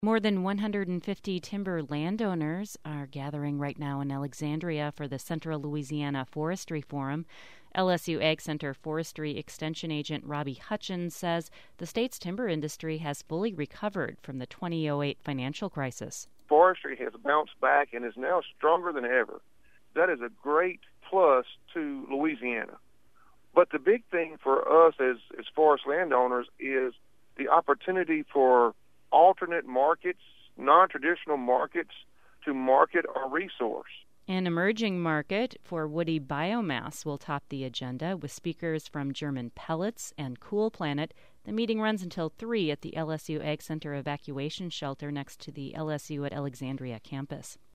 More than 150 timber landowners are gathering right now in Alexandria for the Central Louisiana Forestry Forum. LSU Ag Center Forestry Extension Agent Robbie Hutchins says the state's timber industry has fully recovered from the 2008 financial crisis. Forestry has bounced back and is now stronger than ever. That is a great plus to Louisiana. But the big thing for us as forest landowners is the opportunity for alternate markets, non-traditional markets, to market our resource. An emerging market for woody biomass will top the agenda with speakers from German Pellets and Cool Planet. The meeting runs until 3 at the LSU Ag Center Evacuation Shelter next to the LSU at Alexandria campus.